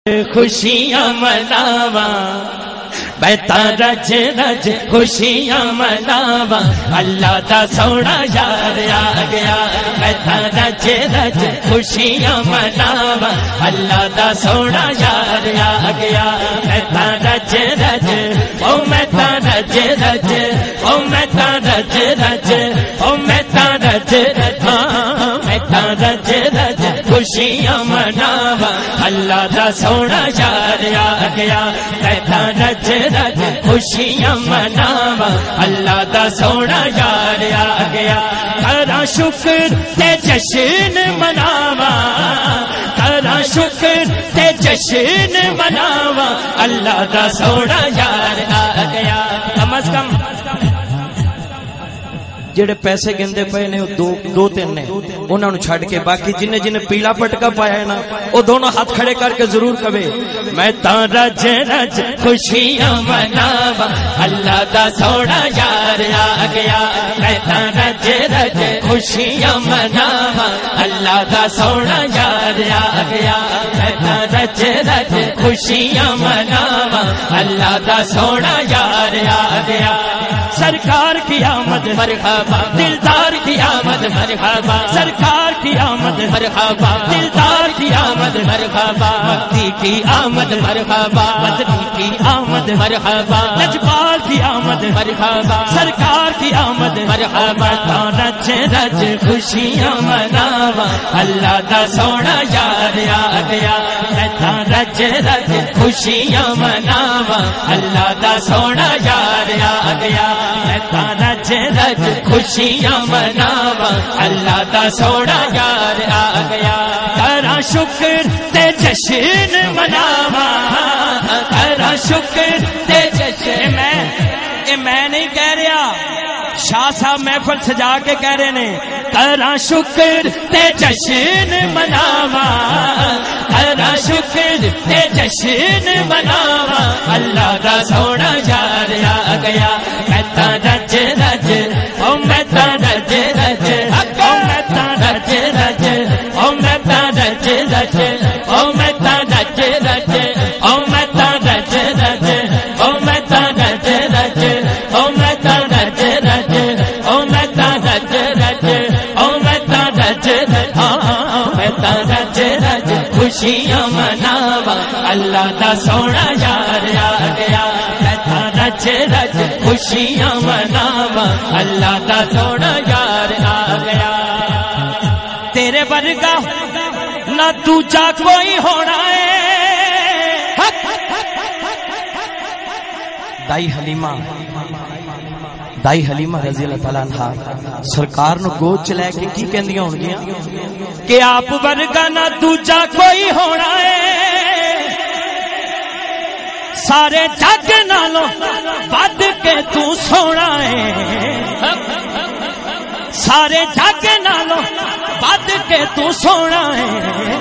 خوشیاں مناوا بیتا رج رج خوشیاں مناوا اللہ دا سونا یار آ گیا بیتا رج رج خوشیاں مناوا اللہ دا سونا یار آ گیا بیتا رج رج او میتا رج رج او میتا رج رج او میتا رج رج میتا رج رج خوشیاں مناوا اللہ دا سونا یار آ گیا بیتا رج رج خوشیاں مناوا اللہ دا سونا یار آ گیا کرا شکر تے جشن مناوا کرا شکر تے جشن مناوا اللہ دا سونا یار آ گیا کم از کم جڑے پیسے گندے پے نے دو تین نے انہاں نو چھڈ کے باقی جن جن پیلا پٹکا پایا ہے نا وہ دونوں ہاتھ کھڑے کر کے ضرور کہے میں تا رج رج خوشیاں مناوا اللہ دا سونا یار آ گیا میں تا رج رج خوشیاں مناوا اللہ دا سونا یار آ گیا میں تا رج رج خوشیاں مناوا اللہ دا سونا یار آ گیا سرکار کی آمد مرحبا دلدار کی آمد مرحبا سرکار کی آمد مرحبا دلدار کی آمد مرحبا مکی کی آمد مرحبا مدنی کی آمد مرحبا نجبال کی آمد مرحبا سرکار کی آمد مرحبا رج رج خوشیاں مناوا اللہ دا سونا یار آ گیا رج رج خوشیاں مناوا اللہ دا سونا یار آ گیا رج رج خوشیاں مناوا اللہ دا سونا یار آ گیا کرا شکر تے جشن مناوا کرا شکر تے جشن میں نہیں کہہ رہا شاہ صاحب محفل سجا کے کہہ رہے نے کرا شکر تے جشن مناوا کرا شکر تے جشن مناوا اللہ دا سونا یار آ گیا میتا رج رج او میتا رج رج او میتا رج رج او میتا رج رج او میتا رج رج او میتا رج رج او میتا رج رج او میتا رج رج او میتا رج رج او میتا رج رج او میتا رج رج خوشیاں مناوا اللہ دا سونا یار آ گیا رج رج خوشیاں مناوا اللہ دا سونا یار آ گیا تیرے ورگا نہ دوجا کوئی ہونا ہے دائی حلیمہ رضی اللہ تعالیٰ عنہ سرکار نو گود چ لے کے کی کہندیاں ہون گیاں کہ آپ ورگا نہ دوجا کوئی ہونا ہے سارے جگ نالوں ود کے تو سونا ہے سارے جگ نالوں ود کے تو سونا ہے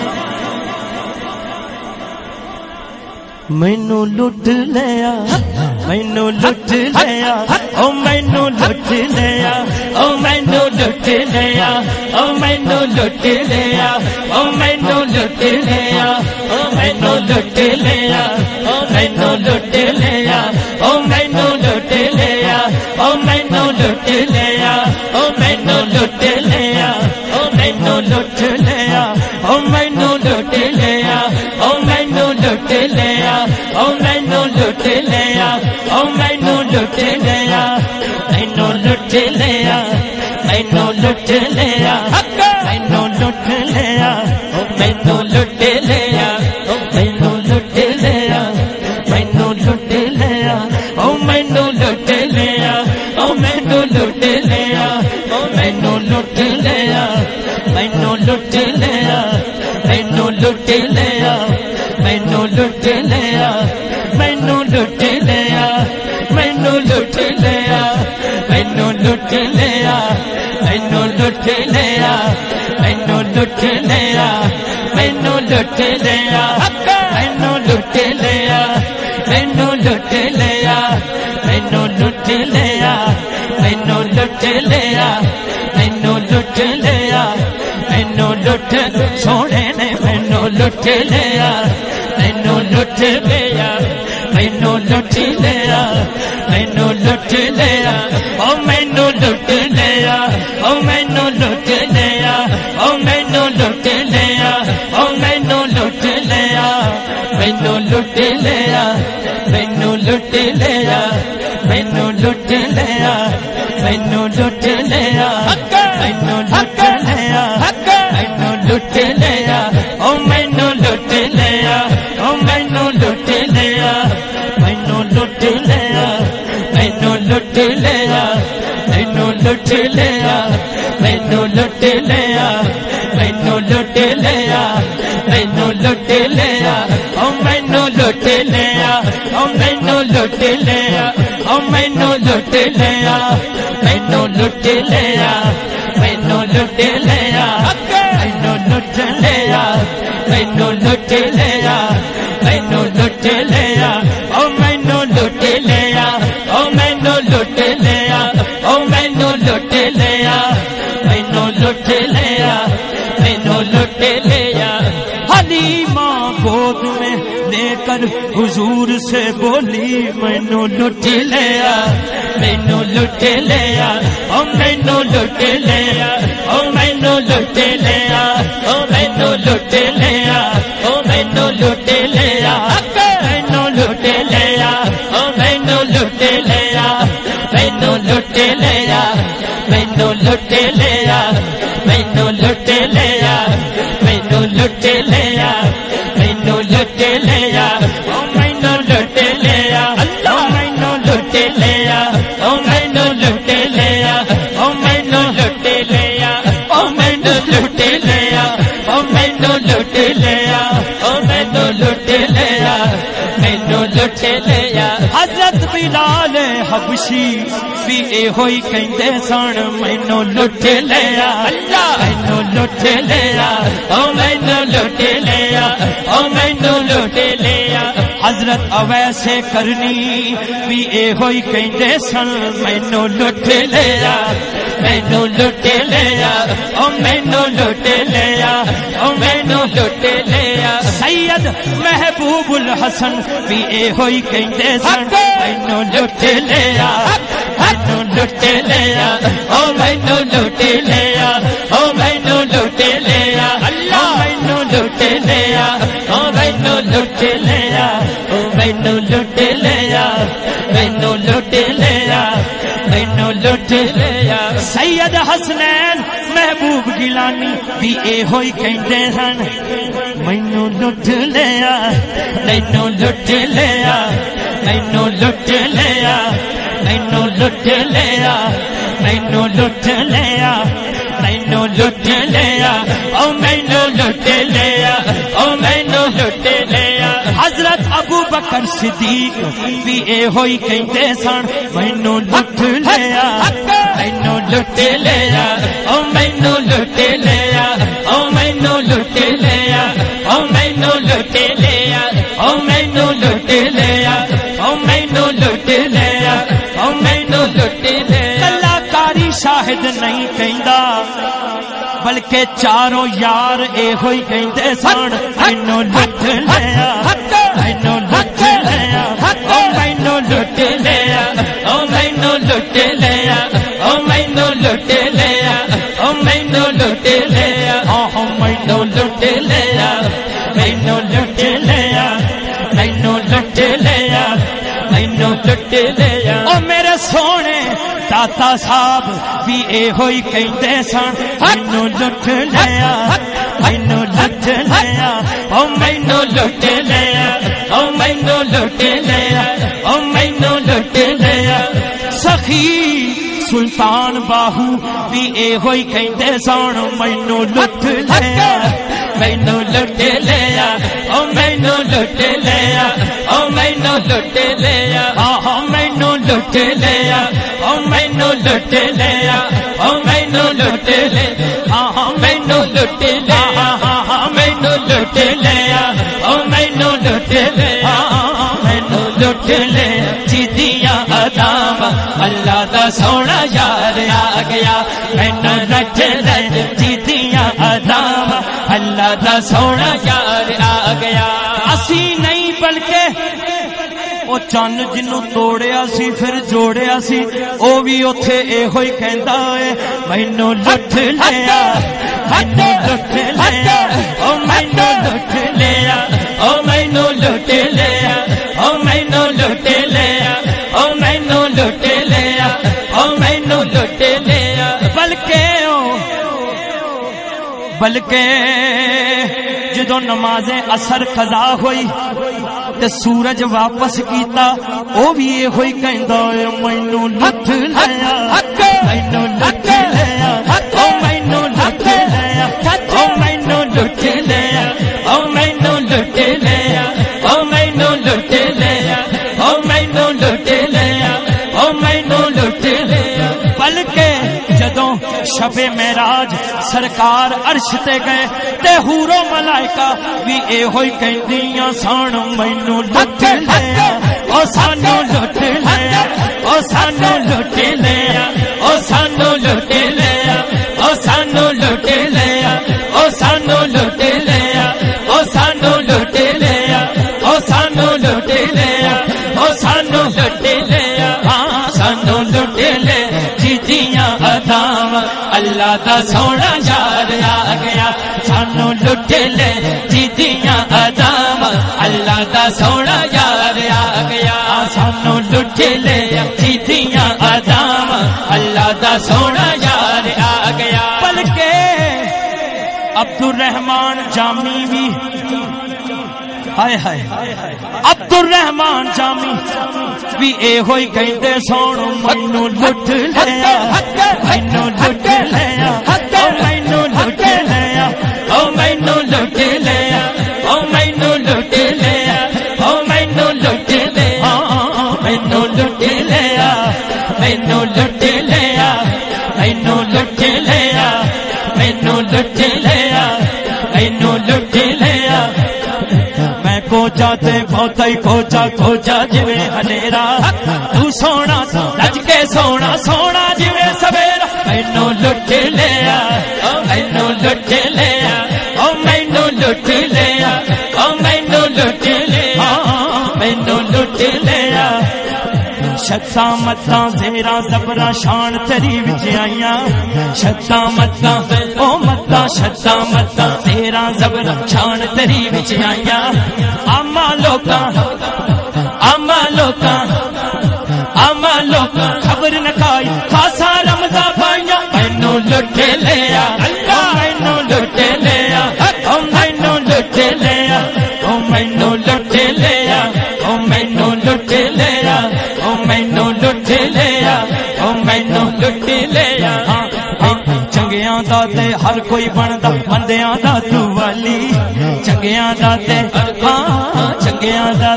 مینوں لٹ لیا مینوں لٹ لیا او مینوں لٹ لیا او مینوں لٹ لیا او مینوں لٹ لیا او مینوں لٹ لیا او مینوں لٹ لیا او مینوں لٹ لیا او مینوں لٹ لیا او مینوں لٹ لیا او مینوں لٹ لیا او مینوں لٹ لیا او مینوں لٹ لیا او مینوں لٹ لیا او مینوں لٹ لیا او مینوں لٹ لیا مینوں لٹ لیا مینوں لٹ لیا مینوں لٹ لیا او مینوں لٹ لیا او مینوں لٹ لیا مینوں لٹ لیا او مینوں لٹ لیا او مینوں لٹ لیا او مینوں لٹ لیا مینوں لٹ لیا مینوں لٹ لیا مینوں لٹ لیا مینوں لٹ لیا مینوں لٹ لیا مینوں لٹ لیا مینوں لٹ لیا مینوں لٹ لیا مینوں لٹ لیا مینوں لٹ لیا مینوں لٹ لیا مینوں لٹ لیا مینوں لٹ لیا مینوں لٹ لیا مینوں لٹ سونے نے مینوں لٹ لیا مینوں لٹ لیا مینوں لٹ لیا مینوں لٹ لیا او مینوں لٹ لیا او مینوں لٹ لیا او مینوں لٹ لیا او مینوں لٹ لیا مینوں لٹ لیا مینوں لٹ لیا مینوں لٹ لیا مینوں لٹ لیا مینوں لٹ لیا مینوں لٹ لیا او مینوں لٹ لیا او مینوں لٹ لیا مینوں لٹ لیا مینوں لٹ لیا مینوں لٹ لیا مینوں لٹ لیا مینوں لٹ لیا مینوں لٹ لیا او مینوں لٹ لیا او مینوں لٹ لیا او مینوں لٹ لیا مینوں لٹ لیا مینوں لٹ لیا مینوں لٹ لیا مینوں لٹ لیا مینوں لٹ لیا او مینوں لٹ لیا او مینوں لٹ لیا او مینوں لٹ لیا مینوں لٹ لیا مینوں لٹ لیا حلیمہ گود میں لے کر حضور سے بولی مینوں لٹ لیا مینوں لٹ لیا او مینوں لٹ لیا او مینوں لٹ لیا او مینوں لٹ لیا او مینوں لٹ لیا مینوں لٹ لیا او مینوں لٹ لیا مینوں لٹ لیا مینوں لٹ لیا مینوں لٹ لیا مینوں لٹ لیا مینوں لٹ لیا او مینوں لٹ لیا او مینوں لٹ لیا او مینوں لٹ لیا او مینوں لٹ لیا او مینوں لٹ لیا او مینوں لٹ لیا او مینوں لٹ لیا مینوں لٹ لیا حضرت بلال حبشی بھی اے ہوئی کہندے سن مینوں لٹ لیا مینوں لٹ لیا او مینوں لٹ لیا او مینوں لٹ لیا حضرت اویس کرنی بھی اے ہوئی کہندے سن مینوں لٹ لیا مینوں لٹ لیا او مینوں لٹ لیا او مینوں لٹ لیا سید محبوب الحسن بھی اے ہوئی کہندے سن مینوں لٹ لیا مینوں لٹ لیا او مینوں لٹ لیا او مینوں لٹ لیا او مینوں لٹ لیا او مینوں لٹ لیا او مینوں لٹ لیا مینوں لٹ لیا مینوں لٹ لیا سید حسنین محبوب گیلانی بھی اے ہوئی کہندے سن مینوں لٹ لیا مینوں لٹ لیا مینوں لٹ لیا مینوں لٹ لیا مینوں لٹ لیا مینوں لٹ لیا او مینوں لٹ لیا او مینوں لٹ لیا حضرت ابو بکر صدیق بھی اے ہوئی کہندے سن مینوں لٹ لیا مینوں لٹ لیا او مینوں لٹ لیا او مینوں لٹ لیا او مینوں لٹ لیا او مینوں لٹ لیا او مینوں لٹ لیا او مینوں لٹ لیا کلاکاری شاہد نہیں کہندا بلکہ چاروں یار اے ہوئی کہندے سن مینوں لٹ لیا مینوں لٹ لیا او مینوں لٹ لیا او مینوں لٹ لیا او مینوں لٹ لیا او مینوں لٹ لیا او مینوں لٹ لیا مینوں لٹ لیا مینوں لٹ لیا مینوں لٹ لیا او میرے سونے داتا صاحب بھی اے ہوئی کہندے سن مینوں لٹ لیا مینوں لٹ لیا او مینوں لٹ لیا او مینوں لٹ لیا او مینوں لٹ لیا سخی سلطان باہو بھی اے ہوئی کہندے سن مینوں لٹ لیا مینوں لٹ لیا او مینوں لٹ لیا او مینوں لٹ لیا او مینوں لٹ لیا او مینوں لٹ لیا او مینوں لٹ لیا او مینوں لٹ لیا مینوں لٹ لیا او مینوں لٹ لیا مینوں لٹ لیا جدیاں ادام اللہ دا سونا یار آ گیا مینوں لٹ لیا جدیاں ادام اللہ دا سونا یار آ گیا اسی نہیں بلکہ او چن جنوں توڑیا سی پھر جوڑیا سی او بھی اوتھے ایہو ہی کہندا اے مینوں لٹ لیا مینوں لٹ لیا او مینوں لٹ لیا او مینوں لٹ لیا او مینوں لٹ لیا او مینوں لٹ لیا او مینوں لٹ لیا بلکہ جدوں نماز عصر قضا ہوئی تے سورج واپس کیتا او بھی یہ ہوئی کہندا اے مینوں لٹ لیا مینوں لٹ لیا او مینوں لٹ لیا او مینوں لٹ لیا او مینوں لٹ لیا او مینوں لٹ لیا او مینوں لٹ لیا او مینوں لٹ لیا بلکہ جدوں شب معراج سرکار عرش تے گئے تے حور و ملائکہ بھی اے ہوئی کہندیاں سان مینوں لٹ لیا او سانوں لٹ لیا او سانوں لٹ لیا او سانوں لٹ لیا او سانوں لٹ لیا او سانوں لٹ لیا او سانوں لٹ لیا او سانوں لٹ لیا او سانوں لٹ لیا ہاں سانوں لٹ لے جیتیاں عطاواں اللہ دا سونا یار آ گیا سانوں لٹ لے جیتیاں عطاواں اللہ دا سونا یار آ گیا سانوں لٹ لے جیتیاں عطاواں اللہ دا سونا یار آ گیا بلکہ عبد الرحمان جامی بھی ہائے ہائے عبد الرحمان جامی بھی اے ہوئی کہندے سون مینوں لٹ لیا مینوں لٹ لیا او مینوں لٹ لیا او مینوں لٹ لیا او مینوں لٹ لیا او مینوں لٹ لیا مینوں لٹ لیا مینوں لٹ لیا مینوں لٹ لیا مینوں لٹ لیا مینوں لٹ لیا میں کو جاتے بہت ہی کھوجا جویں ہنیرا تو سونا رج کے سونا سونا جویں سویرا مینوں لٹ لیا او مینوں لٹ لیا او مینوں لٹ لیا او مینوں لٹ لیا مینوں لٹ لیا شتاں متاں زیراں زبراں شان تیری وچ آئیاں شتاں متاں او متاں شتاں متاں زیراں زبراں شان تیری وچ آئیاں آما لوکاں خبر نہ کھائی خاصا رمضا پائیاں مینوں لٹ لیا او مینوں لٹ لیا او مینوں لٹ لیا او مینوں لٹ لیا او مینوں لٹ لیا او مینوں لٹ لیا او مینوں لٹ لیا چنگیاں دا تے ہر کوئی بندا بندیاں دا تو والی چنگیاں دا تے ہاں چنگیاں دا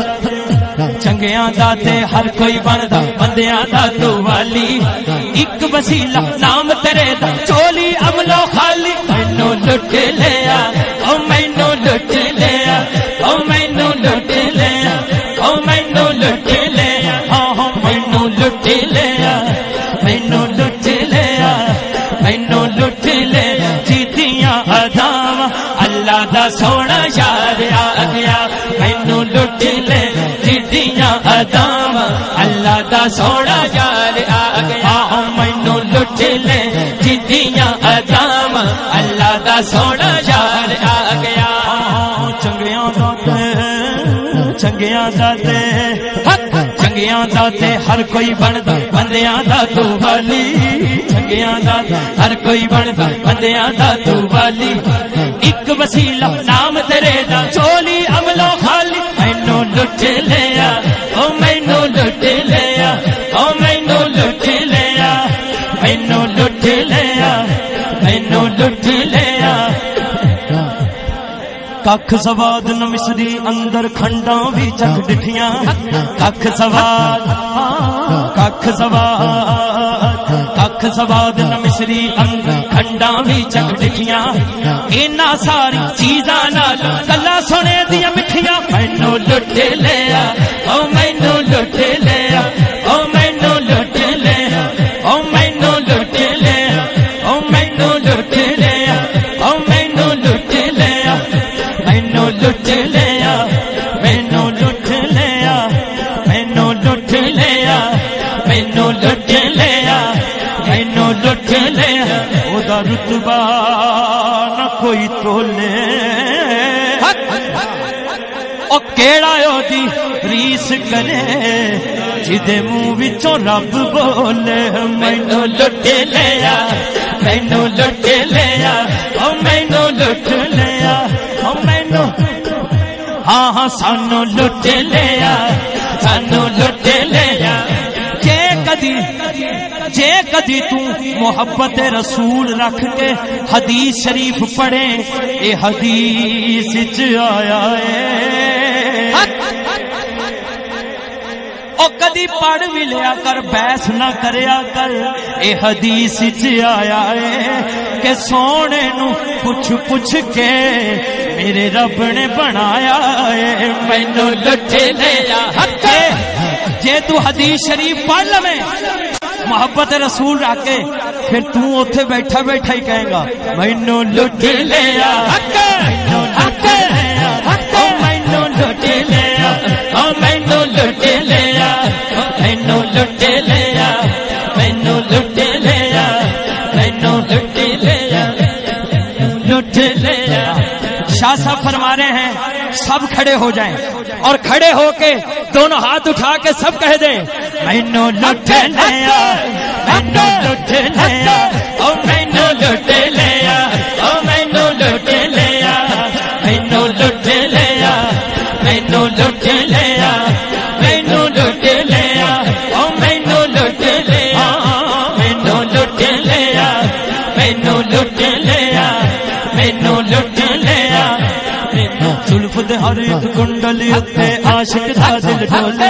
تے ہر کوئی بندا بندیاں دا تو والی ایک وسیلہ نام تیرے دا چولی عملو خالی مینوں لٹ لیا او مینوں لٹ لیا او مینوں لٹ لیا او مینوں لٹ لیا ہاں مینوں لٹ لیا مینوں لٹ لیا مینوں لٹ لے جیتیاں عطاواں اللہ دا سونا یار آ گیا مینوں لٹ لے جیتیاں عطاواں اللہ دا سونا یار آ گیا مینوں لٹ لے جیتیاں عطاواں اللہ دا سونا یار آ گیا چنگیاں دا تے ہر کوئی بندا بندیاں دا تو والی چنگیاں دا ہر کوئی بندا بندیاں دا تو والی ایک وسیلہ نام تیرے دا چولی عملو خالی مینوں لٹ لیا او مینوں لٹ لیا او مینوں لٹ لیا مینوں لٹ لیا مینوں لٹ لیا ککھ سواد نہ مصری اندر کھنڈاں بھی چک ڈٹھیاں ککھ سواد نہ مصری اندر کھنڈاں بھی چک ڈٹھیاں اینا ساری چیزاں نال گلاں سنے دیاں مٹھیاں مینوں لٹ لیا او مینوں لٹ لیا او مینوں لٹ لیا او مینوں لٹ لیا او مینوں لٹ لیا او مینوں لٹ لیا مینوں لٹ لیا مینوں لٹ لیا او دا رتبہ نہ کوئی تولے او کیڑا او دی ریس کرے جدے منہ وچوں رب بولے مینوں لٹ لیا مینوں لٹ لیا او مینوں لٹ لیا او مینوں ہاں ہاں سانو لٹ لیا سانو لٹ لیا جے کدی تو محبت رسول رکھ کے حدیث شریف پڑھے اے حدیث وچ آیا ہے او کدی پڑھ بھی لیا کر بحث نہ کریا کر اے حدیث وچ آیا ہے کہ سونے نو پوچھ کے میرے رب نے بنایا ہے مینوں لٹ لیا جے تو حدیث شریف پڑھ لویں محبت رسول رکھ کے پھر تو اوتھے بیٹھا بیٹھا ہی کہے گا مینوں لٹ لیا مینوں لٹ لیا او مینوں لٹ لیا او مینوں لٹ لیا مینوں لٹ لیا مینوں لٹ لیا مینوں لٹ لیا لٹ لیا شاہ صاحب فرما رہے ہیں سب کھڑے ہو جائیں اور کھڑے ہو کے دونوں ہاتھ اٹھا کے سب کہہ دیں مینوں لٹ لیا مینوں لٹ لیا او مینوں لٹ لیا او مینوں لٹ لیا مینوں لٹ لیا مینوں لٹ لیا مینوں لٹ لیا او مینوں لٹ لیا مینوں لٹ لیا مینوں لٹ لیا مینوں لٹ لیا زلف دے ہر ایک کنڈلی اتے عاشق دا دل ڈولے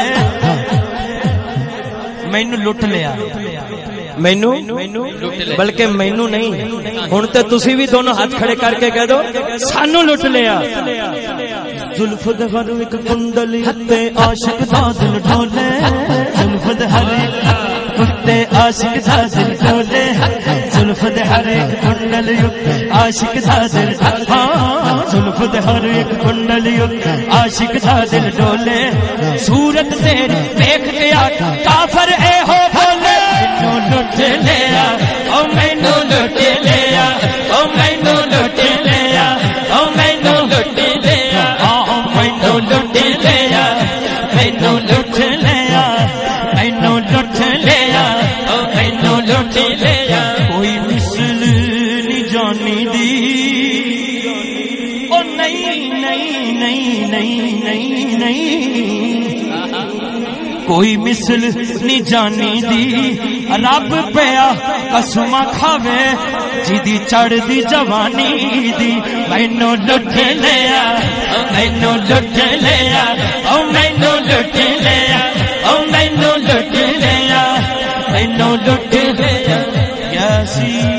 مینوں لٹ لیا مینوں بلکہ مینوں نہیں ہن تے تسی بھی دونوں ہاتھ کھڑے کر کے کہہ دو سانو لٹ لیا زلف دے ہر ایک کنڈلی اتے عاشق دا دل ڈولے زلف دے ہر ایک اتے عاشق دا دل ڈولے زلف دے ہر ایک کنڈلی عاشق دا دل ہاں زلف دے ہر ایک کنڈلی عاشق دا دل ڈولے صورت تیری دیکھ کے کافر اے ہو بولے مینوں لٹ لیا او مینوں لٹ لیا او مینوں لٹ لیا او مینوں لٹ لیا او مینوں لٹ لیا مینوں لٹ لیا مینوں لٹ لیا او مینوں لٹ لیا کوئی مثل نہیں جانی دی او نہیں نہیں نہیں نہیں نہیں نہیں کوئی مثل نہیں جانی دی رب پیا قسم کھاوے جدی چڑھ دی جوانی دی مینوں لٹ لیا مینوں لٹ لیا او مینوں لٹ لیا او مینوں لٹ لیا مینوں لٹ لیا یاسین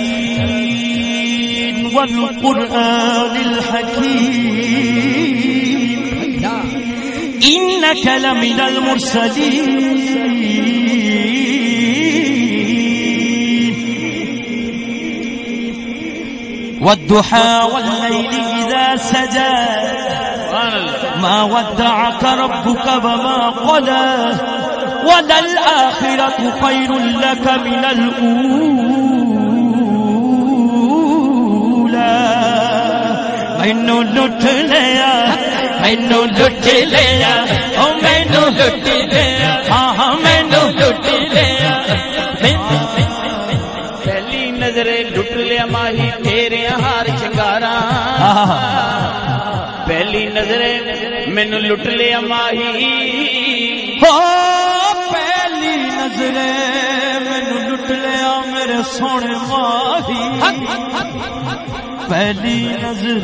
والقرآن الحکیم إنك لمن المرسلين والضحى والليل إذا سجى ما ودعك ربك وما قلى وللآخرة خير لك من الأولى مینوں لٹ لیا مینوں لٹ لیا او مینوں لٹ لیا ہاں ہاں مینوں لٹ لیا پہلی نظرے لٹ لیا ماہی تیرے ہار شنگاراں پہلی نظرے مینوں لٹ لیا ماہی ہو پہلی نظرے مینوں لٹ لیا میرے سونے ماہی پہلی نظر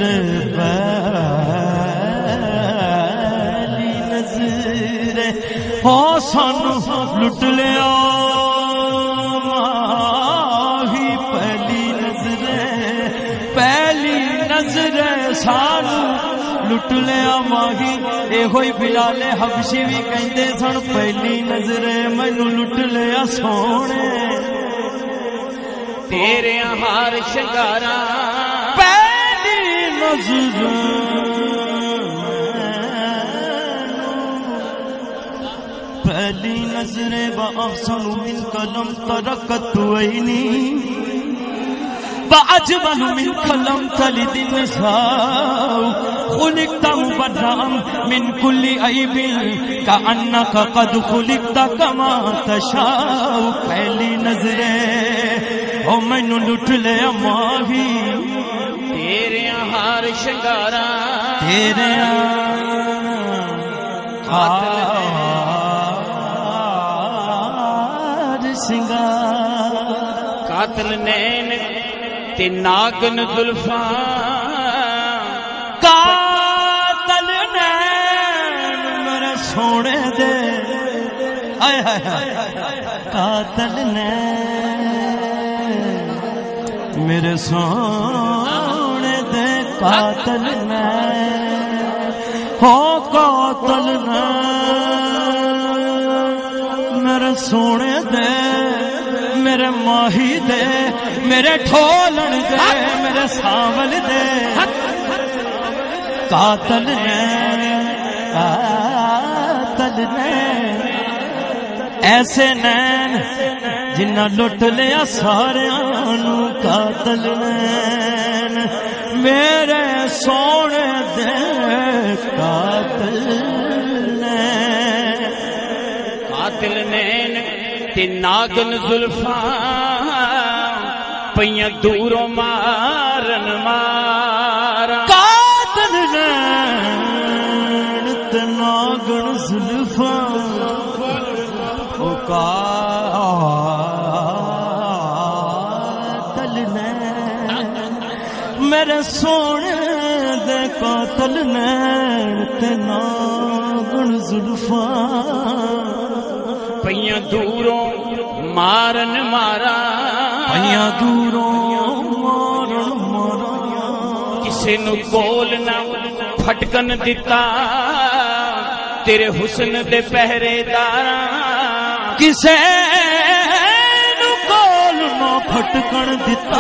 پہلی نظر ہو سانو لٹ لیا ماہی پہلی نظر سانو لٹ لیا ماہی اے ہوئی بلال حبشی بھی کہندے سن پہلی نظر مینوں لٹ لیا سونے تیرے ہار شنگاراں پہلی نظر بأحسن منك لم تركت عيني وأجمل منك لم تلد النساء خلقت مبرأ من كل عيب كأنك قد خلقت كما تشاء پہلی نظرے او مینوں لٹ لیا ماہی تیرے ہار شنگارا تیرے ہار سنگار قاتل نین تے ناگن زلفاں قاتل نین میرے سونے دے آئے ہائے ہائے قاتل نین میرے سونے دے قاتل نین ہو قاتل نین میرے سونے دے میرے ماہی دے میرے ٹھولن دے میرے ساول دے قاتل نین قاتل نین ایسے نین جنہ لٹ لیا ساریاں نو قاتل نین میرے سونے دے قاتل نین قاتل نین تے ناگن زلفاں پیاں دوروں مارن مارا قاتل نین تے ناگن زلفاں او قاتل نین میرے سونے دے قاتل نین تے ناگن زلفاں پیاں دوروں مارن مارا پیاں دوروں مارن مارا کسے نو کول نہ پھٹکن دتا تیرے حسن دے پہرے داراں کسے نو کول نہ پھٹکن دتا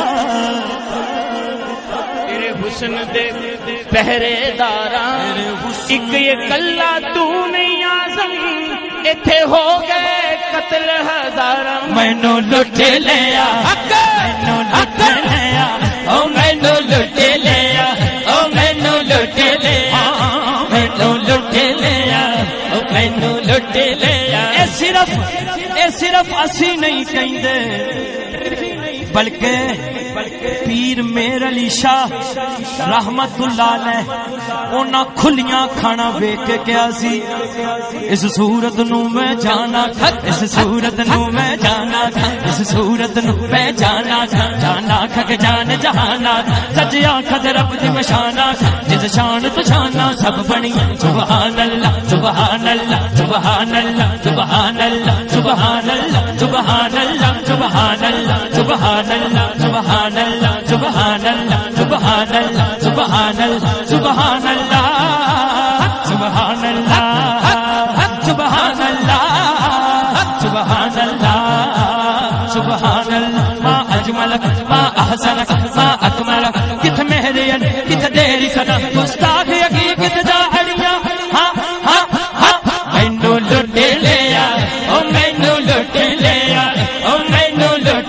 تیرے حسن دے پہرے داراں ایک یہ کلا تو نہیں آزم ایتھے ہو گئے قتل ہزاراں مینوں لٹ لیا مینوں لٹ لیا او مینوں لٹ لیا او مینوں لٹ لیا مینوں لٹ لیا او مینوں لٹ لیا اے صرف اسی نہیں کہندے بلکہ پیر میر علی شاہ رحمت اللہ علیہ انہاں کھلیاں کھانا ویکھ کے کیا سی اس صورت نو میں جانا اس صورت نو میں جانا اس صورت نو میں جانا جانا کھک جان جہانا سچ آنکھ رب دی مشانہ جس شان تو شانہ سب بنی سبحان اللہ سبحان اللہ سبحان اللہ سبحان اللہ سبحان اللہ سبحان اللہ سبحان اللہ سبحان اللہ سبحان اللہ سبحان اللہ سبحان اللہ سبحان اللہ سبحان اللہ سبحان اللہ سبحان اللہ سبحان اللہ سبحان اللہ ما اجملک ما احسنک ما اکملک کت مہرین کت دیری صدا گستاخ یقین کت جاہلیاں ہاں ہاں ہاں مینوں لٹ لیا او مینوں لٹ لیا او مینوں لٹ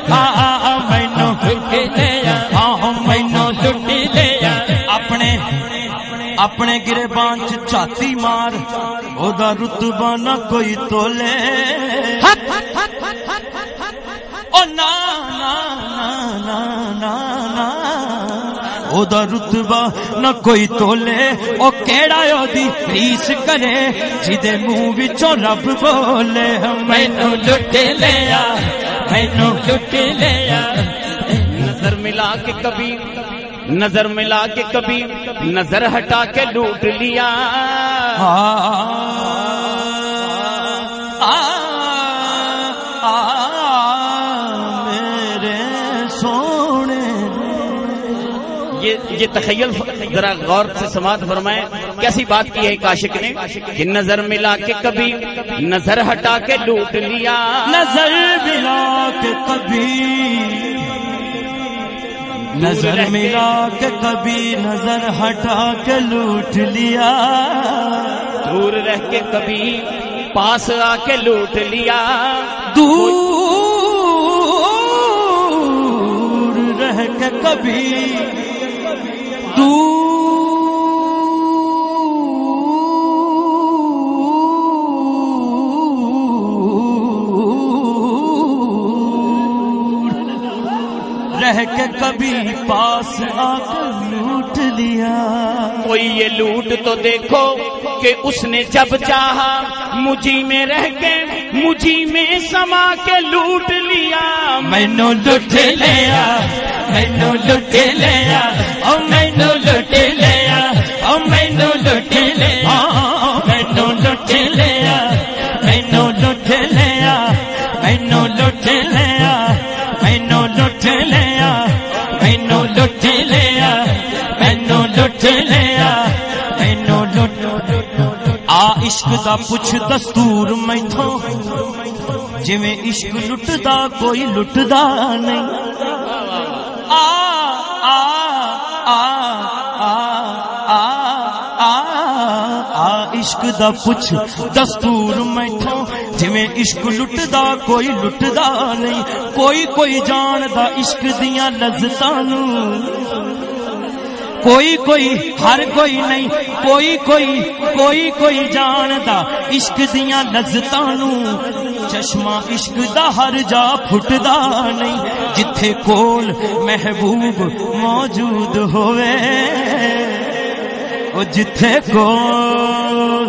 اپنے گریبان چھاتی مار او دا رتبہ نہ کوئی تولے او نا نا نا نا نا او دا رتبہ نہ کوئی تولے او کیڑا او دی ریس کرے جدے منہ وچوں رب بولے مینوں لٹ لیا مینوں لٹ لیا نظر ملا کے کبھی نظر ملا کے کبھی نظر ہٹا کے لوٹ لیا میرے سونے یہ تخیل ذرا غور سے سماعت فرمائیں کیسی بات کی ہے عاشق نے کہ نظر ملا کے کبھی نظر ہٹا کے لوٹ لیا نظر ملا کے کبھی نظر ملا کے کبھی نظر ہٹا کے لوٹ لیا دور رہ کے کبھی پاس آ کے لوٹ لیا دور رہ ہے کبھی رہ کے کبھی پاس آ کر لوٹ لیا. کوئی یہ لوٹ تو دیکھو کہ اس نے جب چاہا مجھی میں رہ کے مجھی میں سما کے لوٹ لیا. مینو لٹ لیا مینو لٹ لیا او مینو لٹ لیا او مینو لٹ لیا مینو لٹ لیا مینو لٹ لیا مینو لٹ لیا مینو لٹ لیا مینو لٹ لیا مینو لٹ لیا مینو لٹ. آ عشق دا پوچھ دستور مینوں جویں عشق لٹدا کوئی لٹدا نہیں. آ آ آ آ آ آ آ عشق دا پوچھ دستور مینوں جویں عشق لٹدا کوئی لٹدا نہیں. کوئی جاندا عشق دیاں لذتاں نوں کوئی ہر کوئی نہیں کوئی جاندا عشق دیاں لذتاں نوں. چشمہ عشق دا ہر جا پھٹدا نہیں جتھے کول محبوب موجود ہوئے او جتھے کول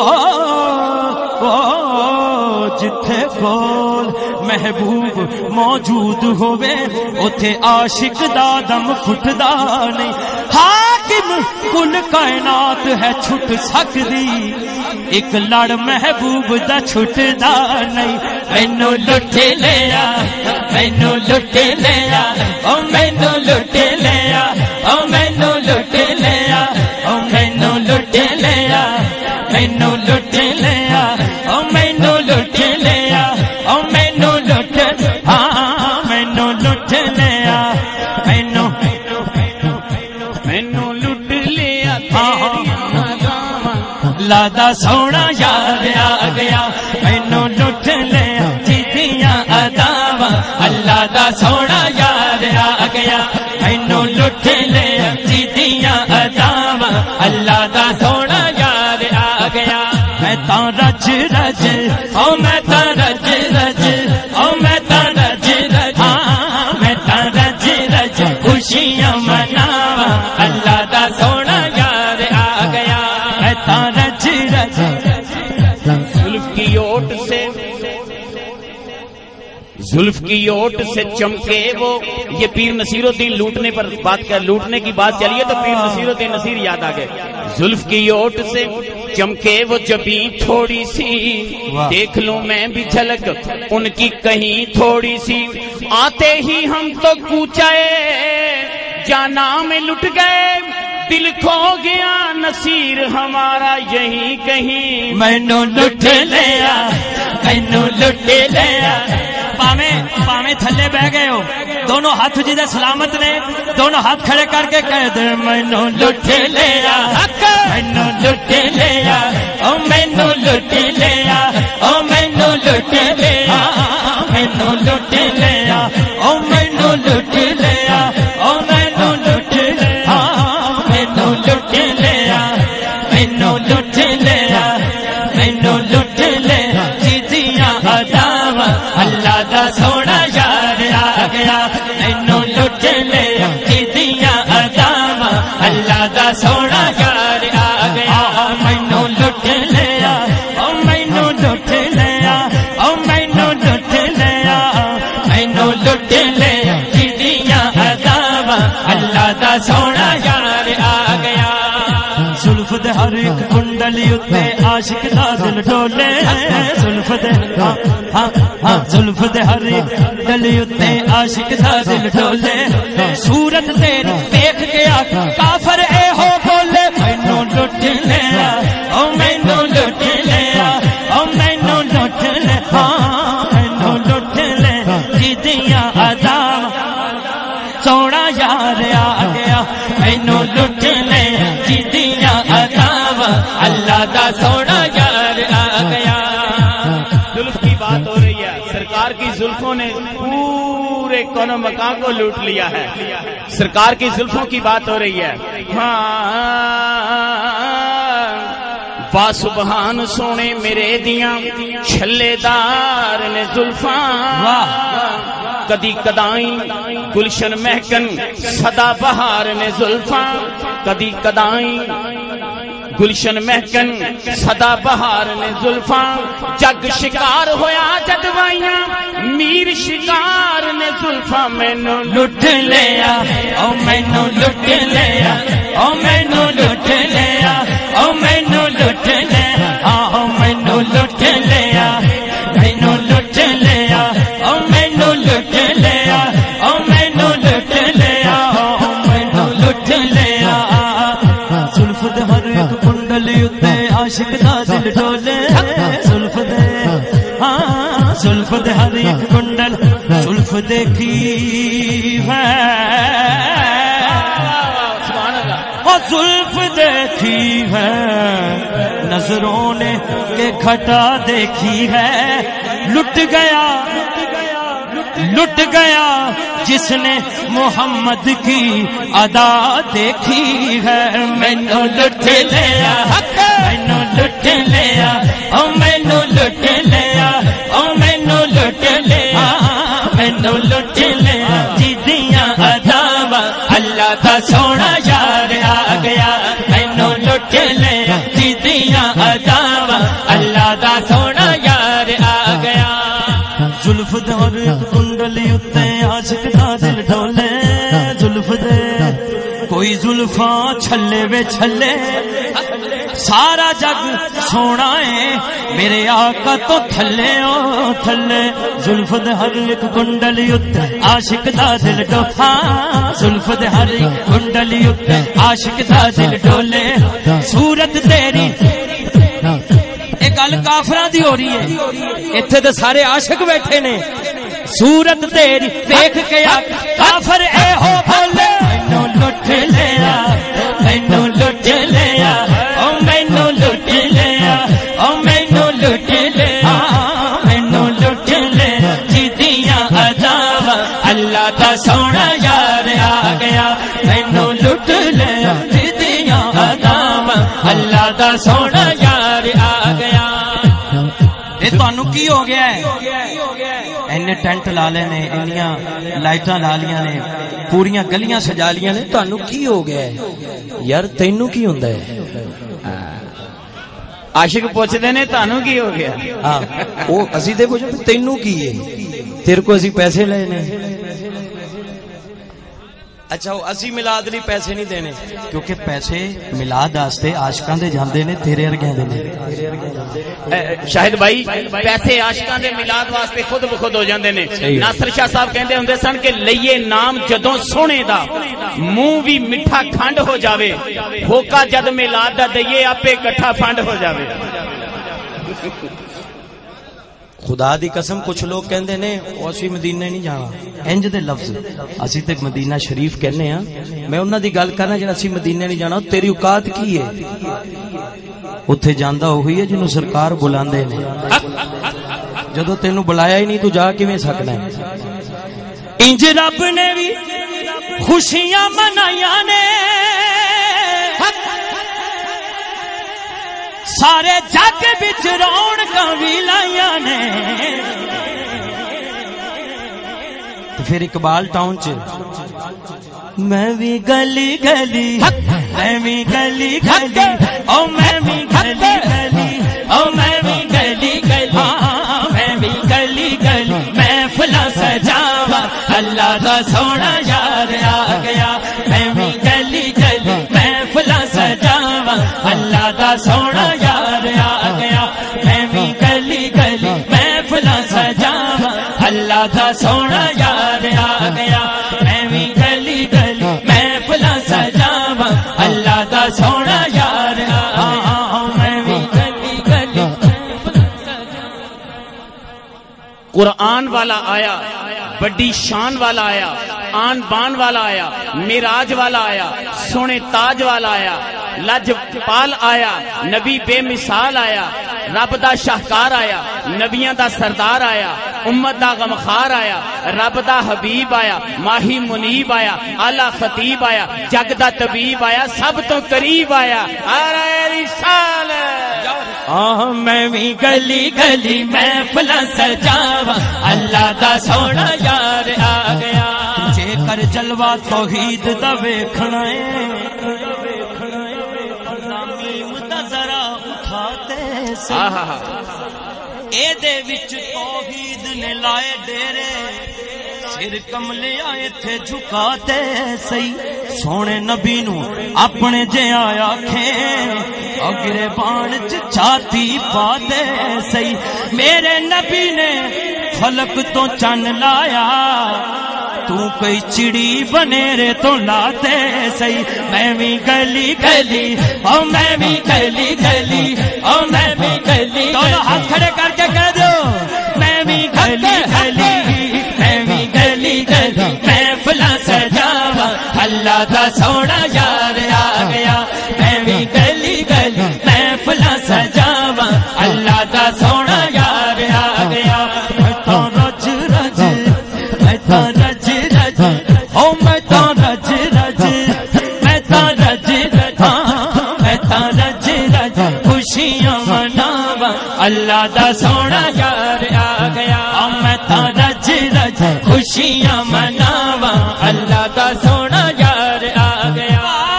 جتھے کول محبوب موجود ہوئے اوتھے عاشق دا دم پھٹدا نہیں. حاکم کل کائنات ہے چھٹ سکدی ایک لڑ محبوب دا چھٹدا نہیں. مینو لٹ لیا مینو لٹ لیا او مینو لٹ لیا او مینو لٹ لیا او مینو لٹ لیا مینو لٹ لیا او مینو لٹ لیا او مینو لٹ ہاں مینو لٹ لیا مینو مینو لٹ لیا لادا سونا یار آ گیا مینو لٹ لیا جیتیاں اداواں اللہ دا سونا یار آ گیا مینو لٹ لیا جیتیاں اداواں اللہ دا سونا یار آ گیا. میں تا رج رج او میں تا رج رج او میں تا رج رج ہاں میں تا رج رج خوشیاں مناواں اللہ دا سونا یار آ گیا. میں تا رج رج زلف کی اوٹ سے چمکے وہ. یہ پیر نصیر الدین لوٹنے پر لوٹنے کی بات چلی ہے تو پیر نصیر الدین نصیر یاد آ گئے. زلف کی اوٹ سے چمکے وہ جبیں تھوڑی سی دیکھ لوں میں بھی جھلک ان کی کہیں تھوڑی سی. آتے ہی ہم تو کوچائے جانا میں لٹ گئے دل کھو گیا نصیر ہمارا یہی کہیں. مینو لٹ لیا مینو لٹ لیا پاویں تھلے بہ گئے ہو دونوں ہاتھ جدے سلامت نے دونوں ہاتھ کھڑے کر کے کہہ دے مینو لٹ لیا مینو لٹ لیا او مینو لٹ لیا او مینو لٹ لیا مینو لٹ لیا او مینو لٹ لیا او مینو لٹ لیا مینو لٹ لیا مینو لٹ لیا مینو لٹ لیا جیتیاں اداواں اللہ دا سونا یار آ گیا. مینو لٹ لیا جیتیاں اداواں اللہ دا سونا یار آ گیا. مینو لٹ لیا او مینو لٹ لیا او مینو لٹ لیا مینو لٹ لیا جیتیاں اداواں اللہ دا سونا یار آ گیا. زلف دے ہر ایک کنڈلی اتے عاشق دا دل ڈولے زلف دے ہاں زلف دے ہر ایک کنڈلی اتے عاشق دا دل ڈولے. صورت تیری دیکھ کے کافر اے ہو بولے مینو لٹ لیا او مینو لٹ لیا او مینو لٹ لیا مینو لٹ لیا جیتیاں اداواں سونا یار آ گیا. مینو لٹ لیا جیتیاں اداواں اللہ دا سونا یار آ گیا. زلف کی بات ہو رہی ہے. سرکار کی زلفوں نے پورے پورے کونوں مقام کو لوٹ لیا ہے. سرکار کی زلفوں کی بات ہو رہی ہے. وا سبحان سونے میرے دیاں چھلے دار نے زلفاں کدی کدائیں گلشن مہکن سدا بہار نے زلفاں کدی کدائیں گلشن مہکن سدا بہار نے زلفاں جگ شکار ہویا جدوائیاں میر شکار نے زلفاں مینوں لٹ لیا او مینوں لٹ لیا او مینوں لٹ لیا او مینوں لٹ لیا او مینوں لٹ لیا مینوں لٹ لیا او مینوں لٹ لیا او مینوں لٹ لیا او مینوں لٹ لیا زلف دے ہر ایک کنڈل اُتے عاشق دا دل ڈولے زلف دے ہاں زلف دے ہر ایک کنڈل زلف دیکھی ہے زلف دیکھی ہے نظروں نے کہ کھٹا دیکھی ہے لٹ گیا جس نے محمد کی ادا دیکھی ہے مینوں لٹ لیا مینوں لٹ لیا او مینوں لٹ لیا او مینوں لٹ لیا مینوں لٹ لیا جدیاں اداواں اللہ دا سونا یار آ گیا مینوں لٹ لیا جدیاں اداواں اللہ دا سونا یار آ گیا زلف دے ہر ایک کنڈلی اُتے عاشق دا دل ڈولے زلف دے کوئی زلفاں چھلے وے چھلے سارا جگ سونا ہے میرے آقا تو تھلے او تھلے زلف دے ہر ایک کنڈلی اُتے عاشق دا دل ڈولے زلف دے ہر ایک کنڈلی اُتے عاشق دا دل ڈولے صورت تیری اے گل کافراں دی ہو رہی ہے ایتھے تے سارے عاشق بیٹھے نے صورت تیری دیکھ کے کافر اے ہو بولے مینوں لٹ لیا مینوں لٹ لیا او مینوں لٹ لیا او مینوں لٹ لیا مینوں لٹ لیا جدیاں اداواں اللہ دا سونا یار آ گیا مینوں لٹ لیا جدیاں اداواں اللہ دا سونا یار آ گیا. اے تانوں کی ہو گیا ہے اینے ٹینٹ لا لے نے انیاں لائٹاں لا لیاں نے پوریاں گلیاں سجا لیاں نے تانوں کی ہو گیا ہے یار تینوں کی ہوندا ہے عاشق پوچھدے نے تانوں کی ہو گیا ہاں او اسی تے پوچھو تینوں کی ہے تیرے کو اسی پیسے لے نے اچھا اسی میلاد لئی پیسے نہیں دینے کیونکہ پیسے میلاد واسطے عاشقاں دے جاندے نے تیرے ورگے دے نے شاہد بھائی پیسے عاشقاں دے میلاد واسطے خود بخود ہو جاندے نے. ناصر شاہ صاحب کہندے ہوندے سن کہ لئیے نام جدوں سونے دا منہ بھی میٹھا کھنڈ ہو جاوے ہوکا جد میلاد دا دئیے آپے کٹھا فنڈ ہو جاوے. خدا دی قسم کچھ لوگ کہندے نے او اسی مدینے نہیں جانا انج دے لفظ اسی تے مدینہ شریف کہنے ہاں میں انہاں دی گل کرنا جڑا اسی مدینے نہیں جانا تیری اوقات کی ہے اوتھے جاندا ہوئی ہے جنوں سرکار بلاندے نے جدوں تینوں بلایا ہی نہیں تو جا کیویں سکنا ہے. انج رب نے بھی خوشیاں منائیاں نے سارے جگ بچ رونقاں وی لائیاں نے پھر اقبال ٹاؤن چ میں بھی گلی گلی میں بھی گلی گلی او میں بھی گلی گلی او میں بھی گلی گلی میں بھی گلی گلی میں فلاں سجاواں اللہ دا سونا یار آ گیا میں بھی گلی گلی میں فلاں سجاواں اللہ دا سونا یار آ گیا میں بھی گلی گلی میں فلاں سجاواں اللہ دا سونا یار آ گیا میں بھی گلی گلی میں فلاں سجاواں اللہ دا سونا یار آ میں بھی گلی گلی قرآن والا آیا بڑی شان والا آیا آن بان والا آیا معراج والا آیا سونے تاج والا آیا لج پال آیا نبی بے مثال آیا رب دا شاہکار آیا نبیاں دا سردار آیا امت دا غمخار آیا، رب دا حبیب آیا، ماہی منیب آیا، آلہ خطیب آیا، جگ دا طبیب آیا، سب تو قریب آیا، میں بھی گلی گلی محفل سجاوا، اللہ دا سونا یار آ گیا، جے کر جلوہ توحید دا ویکھنا ہے، غلامیم دا ذرا اٹھاتے سے، اے دے وچ توحید نے لائے ڈیرے، سر کملے آئے تھے جھکاتے سی، سونے نبی نو اپنے جے آیا کھیں اگرے بان چھاتی پاتے سی، میرے نبی نے فلک تو چن لایا، تو کوئی چڑی بنیرے تو لاتے سی، میں بھی گلی گلی او میں بھی گلی گلی او میں بھی گلی، دونوں ہاتھ کھڑے کر کے کہہ دو، میں بھی گلی گلی میں بھی گلی گلی محفل سجاوا، اللہ دا سونا یار آ گیا، میں بھی گلی گلی محفل سجاوا، اللہ دا سونا یار آ گیا، میں تو رج رج میں تو رج رج او میں تو رج رج میں تو رج رج میں تو رج رج خوشیاں مناوا، اللہ دا سونا یار آ گیا، میں تو رج رج خوشیاں مناوا، اللہ دا سونا یار آ گیا۔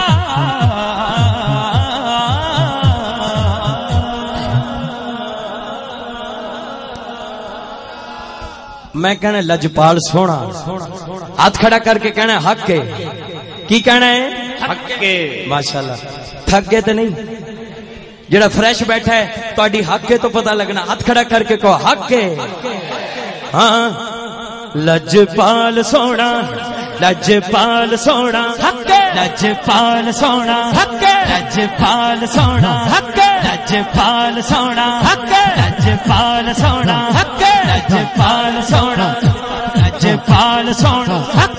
میں کہنا لجپال سونا، ہاتھ کھڑا کر کے کہنا حق ہے، کی کہنا ہے حق کے، ماشاءاللہ تھک گئے تو نہیں، جڑا فریش بیٹھا ہے تہاڈی حق ہے تو پتہ لگنا، ہاتھ کھڑا کر کے کہو حق ہے، ہاں لجپال سونا لجپال سونا حق ہے، لجپال سونا حق ہے، لجپال سونا حق ہے، لجپال سونا حق ہے، لجپال سونا حق ہے، لجپال سونا لجپال سونا حق